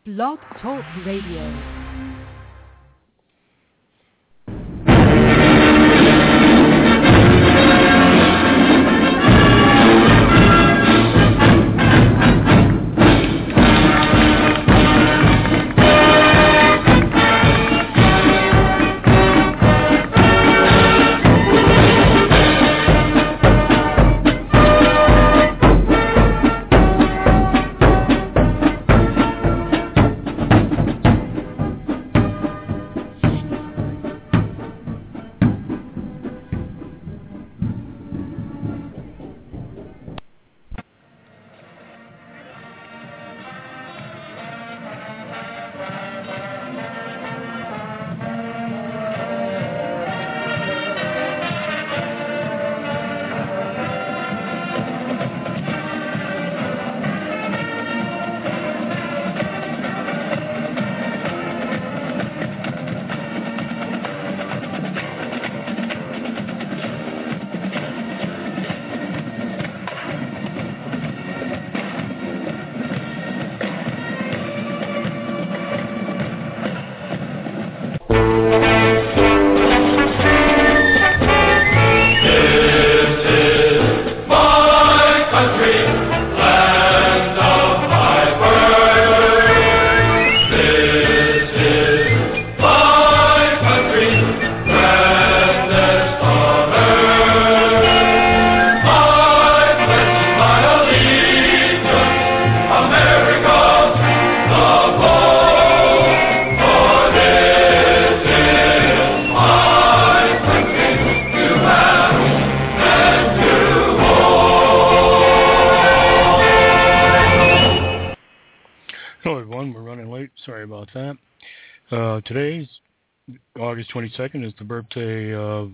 Blog Talk Radio. Today's August 22nd is the birthday of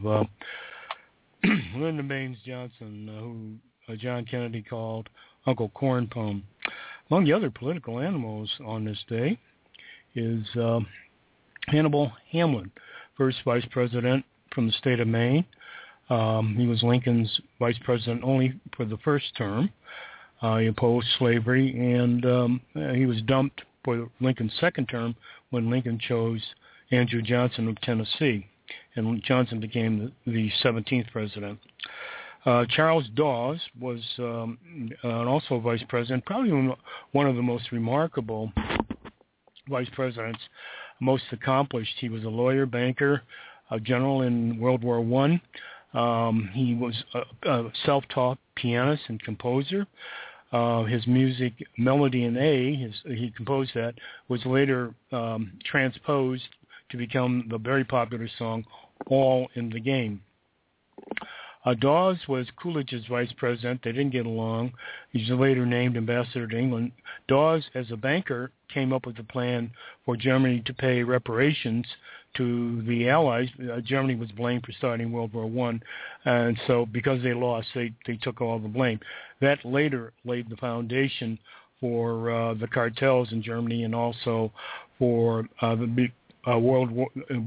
Lyndon Baines Johnson, who John Kennedy called Uncle Corn Pone. Among the other political animals on this day is Hannibal Hamlin, first vice president from the state of Maine. He was Lincoln's vice president only for the first term. He opposed slavery, and he was dumped for Lincoln's second term when Lincoln chose Andrew Johnson of Tennessee, and Johnson became the 17th president. Charles Dawes was also vice president, probably one of the most remarkable vice presidents, most accomplished. He was a lawyer, banker, a general in World War I. He was a self-taught pianist and composer. His music, Melody in A, he composed that, was later transposed to become the very popular song, All in the Game. Dawes was Coolidge's vice president. They didn't get along. He's later named ambassador to England. Dawes, as a banker, came up with a plan for Germany to pay reparations to the Allies. Germany was blamed for starting World War I, and so because they lost, they took all the blame. That later laid the foundation for the cartels in Germany and also for the World War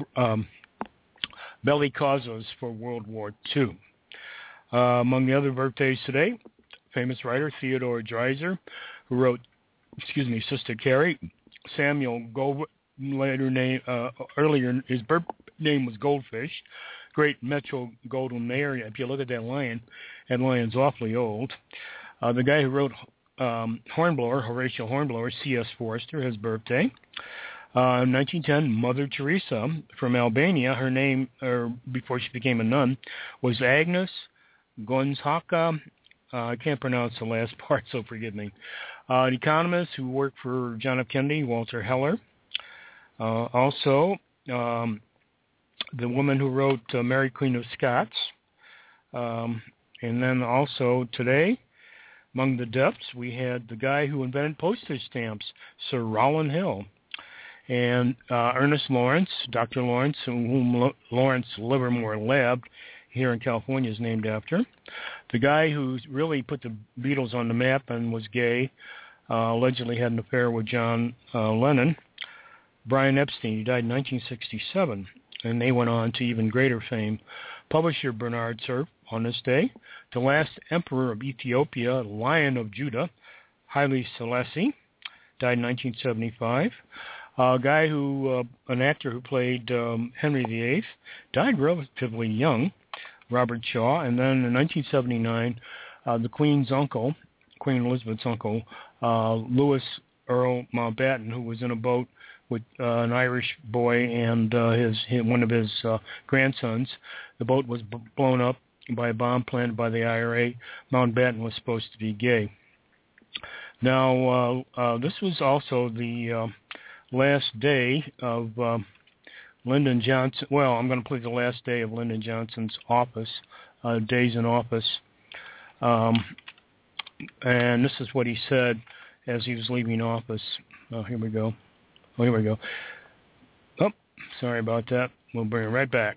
belly causes for World War II. Among the other birthdays today, famous writer Theodore Dreiser, who wrote, Sister Carrie. Samuel Goldwyn, earlier his birth name was Goldfish. Great Metro-Goldwyn-Mayer. If you look at that lion's awfully old. The guy who wrote Hornblower, Horatio Hornblower, C.S. Forster, his birthday. In 1910, Mother Teresa from Albania, her name, before she became a nun, was Agnes Gonzaga. I can't pronounce the last part, so forgive me. An economist who worked for John F. Kennedy, Walter Heller. Also, the woman who wrote Mary Queen of Scots. And then also today, among the deaths, we had the guy who invented postage stamps, Sir Rowland Hill. And Ernest Lawrence, Dr. Lawrence, whom Lawrence Livermore Lab here in California is named after. The guy who really put the Beatles on the map and was gay, allegedly had an affair with John Lennon. Brian Epstein, he died in 1967, and they went on to even greater fame. Publisher Bernard Cerf on this day. The last emperor of Ethiopia, Lion of Judah, Haile Selassie. died in 1975. A guy an actor who played Henry VIII, died relatively young, Robert Shaw. And then in 1979, the Queen's uncle, Queen Elizabeth's uncle, Louis Earl Mountbatten, who was in a boat with an Irish boy and one of his grandsons. The boat was blown up by a bomb planted by the IRA. Mountbatten was supposed to be gay. Now, this was also the last day of Lyndon Johnson. Well, I'm going to play the last day of Lyndon Johnson's office, days in office. And this is what he said as he was leaving office. Here we go. Oh, sorry about that. We'll bring it right back.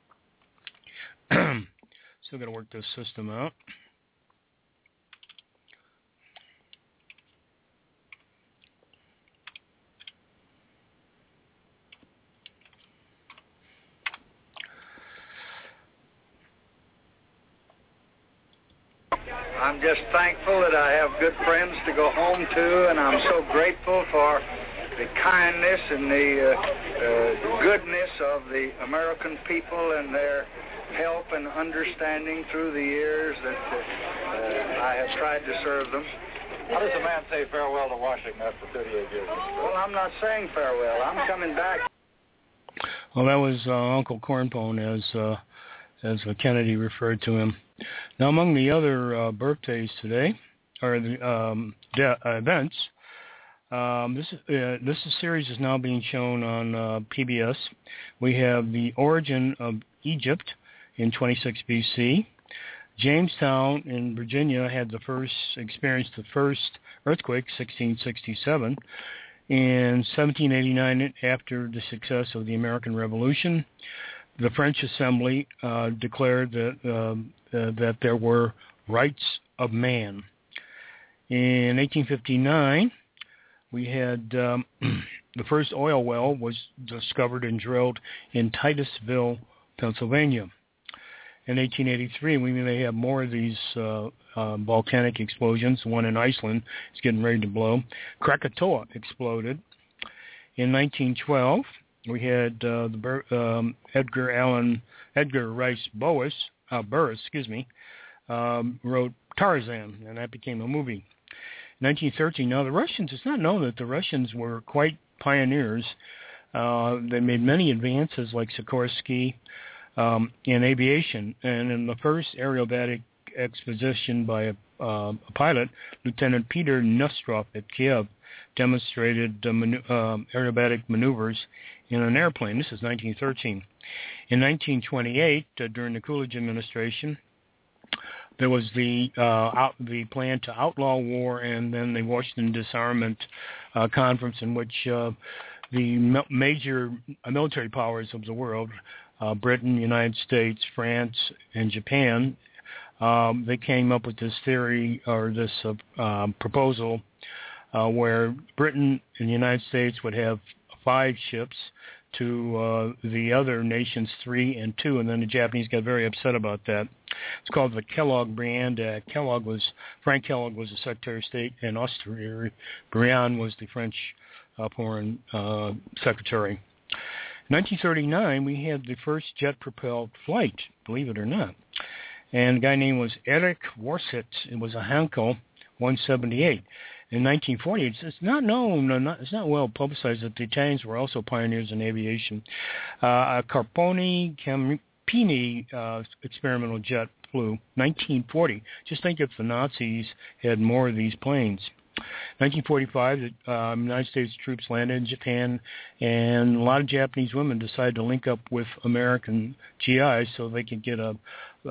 Still got to work this system out. I'm just thankful that I have good friends to go home to, and I'm so grateful for the kindness and the goodness of the American people and their help and understanding through the years that I have tried to serve them. How does a man say farewell to Washington after 38 years? Well, I'm not saying farewell. I'm coming back. Well, that was Uncle Cornpone, as Kennedy referred to him. Now, among the other birthdays today, or the events, this series is now being shown on PBS. We have the origin of Egypt in 26 BC. Jamestown in Virginia experienced the first earthquake, 1667. In 1789, after the success of the American Revolution, the French Assembly declared that there were rights of man. In 1859, we had the first oil well was discovered and drilled in Titusville, Pennsylvania. In 1883, we may have more of these volcanic explosions. One in Iceland is getting ready to blow. Krakatoa exploded. In 1912, we had Edgar Rice Burroughs, wrote Tarzan, and that became a movie. 1913. Now, the Russians, it's not known that the Russians were quite pioneers. They made many advances, like Sikorsky, in aviation. And in the first aerobatic expedition by a pilot, Lieutenant Peter Nestrov at Kiev demonstrated aerobatic maneuvers in an airplane. This is 1913. In 1928, during the Coolidge administration, there was the plan to outlaw war, and then the Washington Disarmament Conference, in which the major military powers of the world, Britain, United States, France, and Japan, they came up with this theory or this proposal where Britain and the United States would have 5 ships to the other nations 3 and 2, and then the Japanese got very upset about that. It's called the Kellogg-Briand Act. Frank Kellogg was the Secretary of State, and Briand was the French Foreign Secretary. In 1939, we had the first jet-propelled flight, believe it or not, and the guy's name was Erich Warsitz. It was a Heinkel 178. In 1940, it's not known, it's not well publicized that the Italians were also pioneers in aviation. A Carponi Campini experimental jet flew 1940. Just think if the Nazis had more of these planes. 1945, the United States troops landed in Japan, and a lot of Japanese women decided to link up with American GIs so they could get out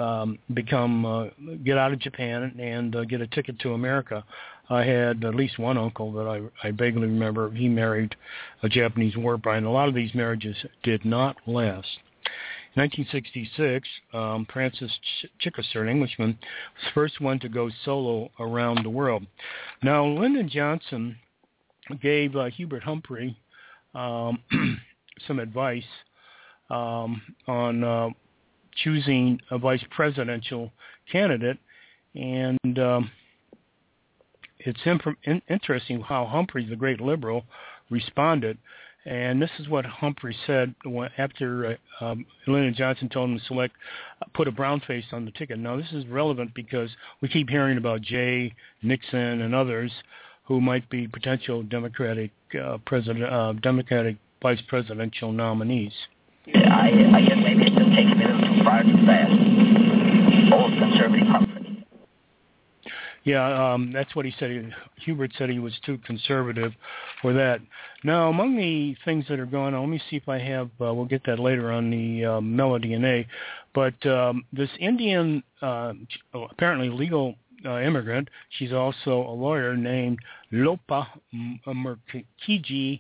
of Japan and get a ticket to America. I had at least one uncle that I vaguely remember. He married a Japanese war bride, and a lot of these marriages did not last. In 1966, Francis Chichester, an Englishman, was the first one to go solo around the world. Now, Lyndon Johnson gave Hubert Humphrey some advice on choosing a vice presidential candidate, and interesting how Humphrey, the great liberal, responded. And this is what Humphrey said after Lyndon Johnson told him to put a brown face on the ticket. Now, this is relevant because we keep hearing about Jay, Nixon, and others who might be potential Democratic vice presidential nominees. Yeah, I guess maybe it's been taking me a little too far too fast. Old conservative Humphrey. Yeah, that's what he said. Hubert said he was too conservative for that. Now, among the things that are going on, let me see if I have, we'll get that later on the Melody and A, but this Indian, apparently legal immigrant, she's also a lawyer named Lopa Mukherjee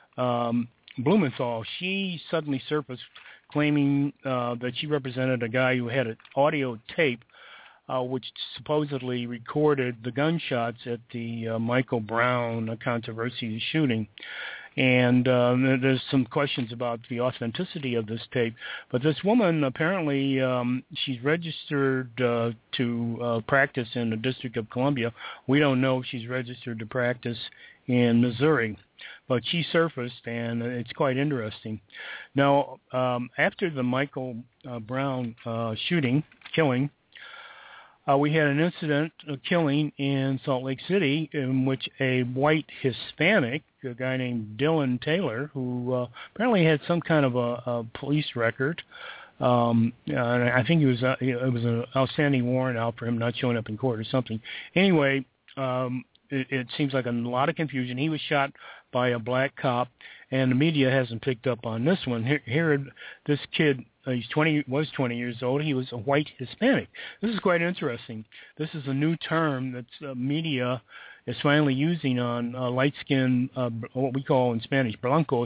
Blumenthal. She suddenly surfaced claiming that she represented a guy who had an audio tape which supposedly recorded the gunshots at the Michael Brown controversy shooting. And there's some questions about the authenticity of this tape. But this woman, apparently, she's registered to practice in the District of Columbia. We don't know if she's registered to practice in Missouri. But she surfaced, and it's quite interesting. Now, after the Michael Brown killing, we had an incident, a killing in Salt Lake City in which a white Hispanic, a guy named Dylan Taylor, who apparently had some kind of a police record, and I think it was an outstanding warrant out for him not showing up in court or something. Anyway, it seems like a lot of confusion. He was shot by a black cop, and the media hasn't picked up on this one. Here this kid, was 20 years old. He was a white Hispanic. This is quite interesting. This is a new term that media is finally using on light-skinned, what we call in Spanish, blancos.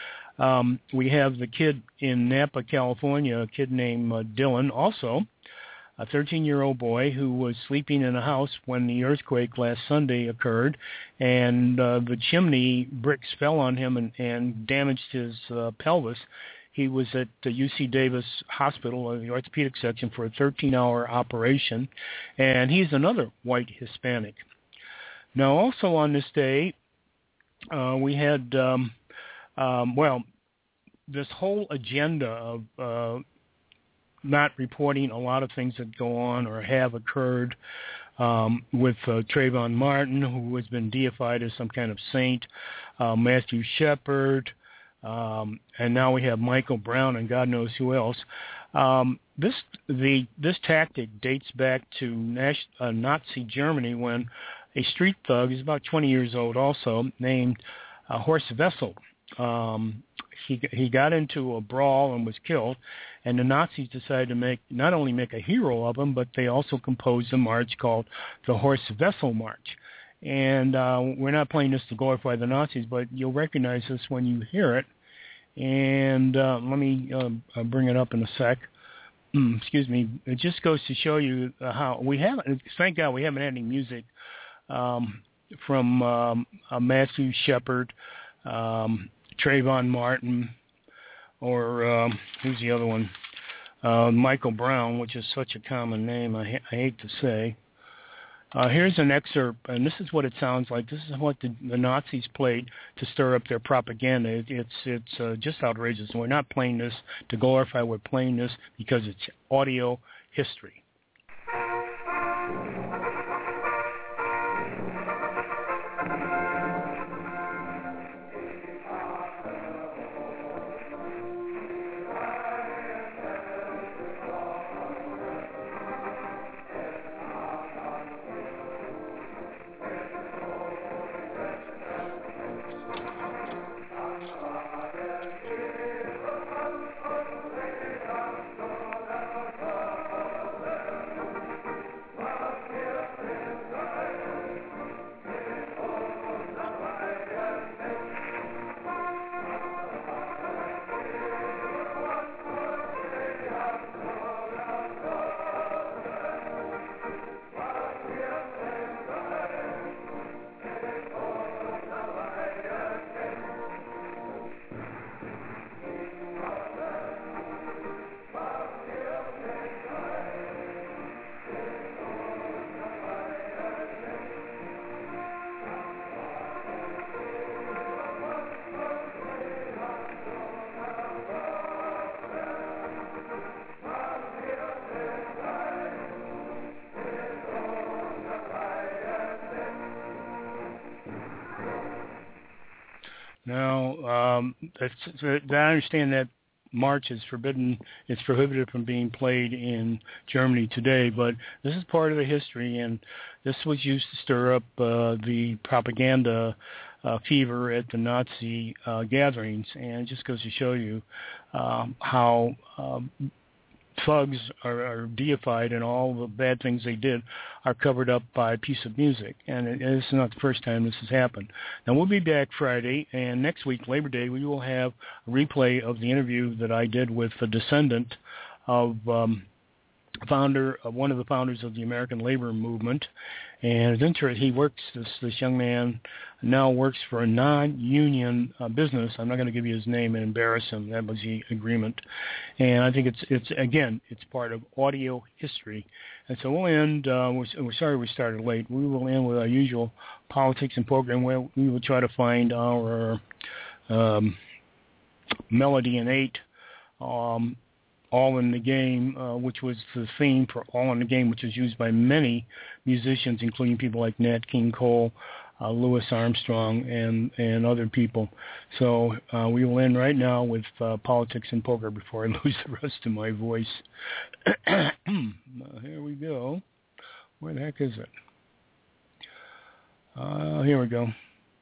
We have the kid in Napa, California, a kid named Dylan, also a 13-year-old boy who was sleeping in a house when the earthquake last Sunday occurred, and the chimney bricks fell on him and damaged his pelvis. He was at the UC Davis Hospital, the orthopedic section, for a 13-hour operation, and he's another white Hispanic. Now, also on this day, we had, this whole agenda of not reporting a lot of things that go on or have occurred with Trayvon Martin, who has been deified as some kind of saint, Matthew Shepard, and now we have Michael Brown and God knows who else. This tactic dates back to Nazi Germany when a street thug, he's about 20 years old also, named Horst Wessel. He got into a brawl and was killed, and the Nazis decided to not only make a hero of him, but they also composed a march called the Horst Wessel March. And we're not playing this to glorify the Nazis, but you'll recognize this when you hear it. And let me bring it up in a sec. Excuse me. It just goes to show you how we haven't, thank God we haven't had any music from Matthew Shepard, Trayvon Martin, or who's the other one? Michael Brown, which is such a common name, I hate to say. Here's an excerpt, and this is what it sounds like. This is what the Nazis played to stir up their propaganda. It's just outrageous. We're not playing this to glorify. We're playing this because it's audio history. Now, I understand that march is forbidden. It's prohibited from being played in Germany today, but this is part of the history, and this was used to stir up the propaganda fever at the Nazi gatherings, and it just goes to show you how thugs are deified, and all the bad things they did are covered up by a piece of music. And it's not the first time this has happened. Now, we'll be back Friday, and next week, Labor Day, we will have a replay of the interview that I did with a descendant of one of the founders of the American Labor Movement. And it's interesting, he works, this young man now works for a non-union business. I'm not going to give you his name and embarrass him. That was the agreement. And I think it's part of audio history. And so we'll end, we're sorry we started late. We will end with our usual politics and program where we will try to find our Melody in 8, All in the Game, which was the theme for All in the Game, which is used by many musicians, including people like Nat King Cole, Louis Armstrong, and other people. So we will end right now with politics and poker before I lose the rest of my voice. Here we go. Where the heck is it? Here we go.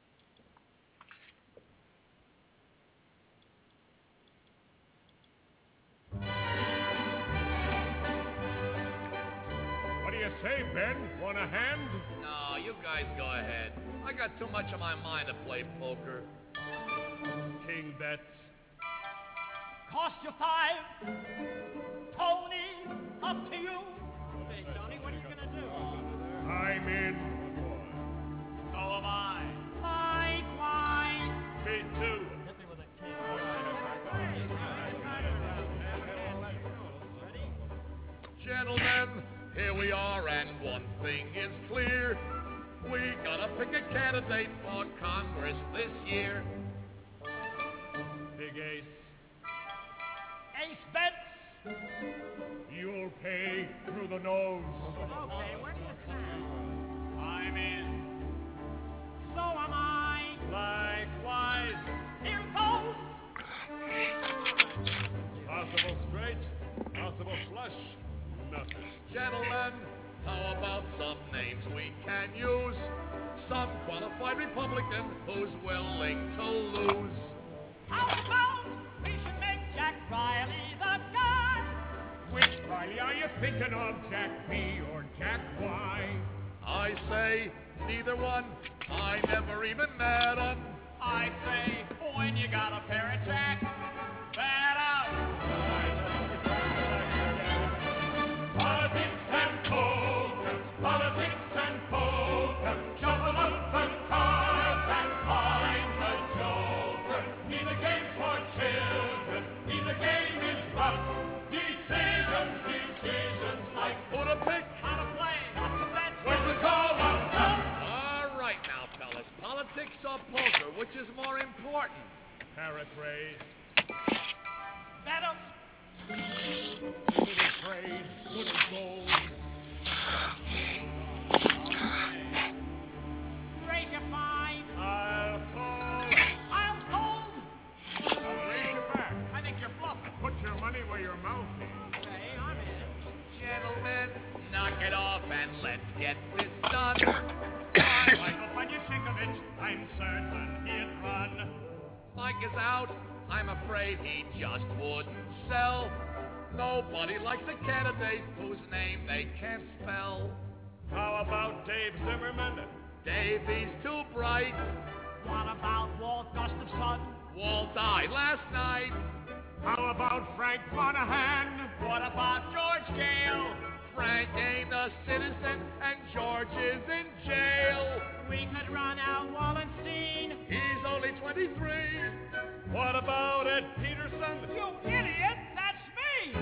Say, Ben, want a hand? No, you guys go ahead. I got too much on my mind to play poker. King bets. Cost you 5. Tony, up to you. Hey, Tony, what are you going to do? I'm in. So am I. Likewise. Me too. Hit me with a king. Gentlemen, here we are, and one thing is clear. We gotta pick a candidate for Congress this year. Big Ace. Ace bets. You'll pay through the nose. Okay, where do you stand? I'm in. So am I. Likewise. Here goes. Possible straight, possible flush. Nothing. Gentlemen, how about some names we can use? Some qualified Republican who's willing to lose. How about we should make Jack Riley the guy? Which Riley are you thinking of, Jack B or Jack Y? I say neither one. I never even met him. I say when you got a pair of Jack, bet up. Politics and poker, politics and poker, shuffle up the cards and find the joker. Neither game's for children, neither game is rough. Decisions like Who to pick? How to play, not to bet. when to call up. All right now, fellas. Politics or poker, which is more important? Paraphrase, Bet 'em. little trade, little gold. Raise your 5. I'll call. I'll hold. I'll raise you back. I think you're bluffing. Put your money where your mouth is. Okay, I'm in. Gentlemen, knock it off and let's get this done. Michael, when you think of it, I'm certain he'd run. Mike is out. I'm afraid he just wouldn't sell. Nobody likes a candidate whose name they can't spell. How about Dave Zimmerman? Davey's too bright. What about Walt Gustafson? Walt died last night. How about Frank Monahan? What about George Gale? Frank ain't a citizen and George is in jail. We could run out Wallenstein. He's only 23. What about Ed Peterson? You idiot! That's me!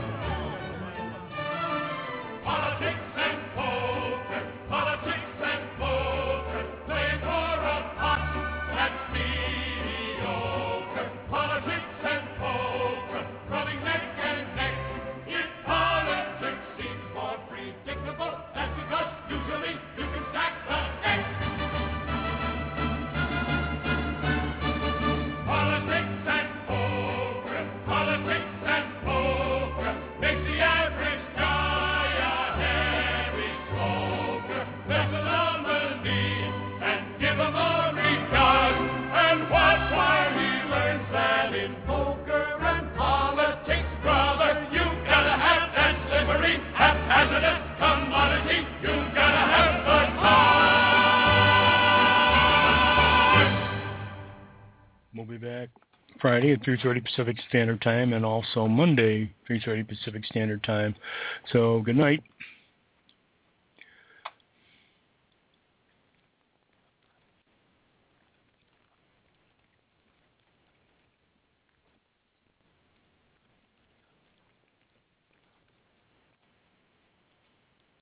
Politics and poker, politics and poker, playing for a pot that's mediocre. Politics and poker, running neck and neck. If politics seems more predictable, that's because usually you can stack the deck. We'll be back Friday at 3:30 Pacific Standard Time and also Monday, 3:30 Pacific Standard Time. So good night.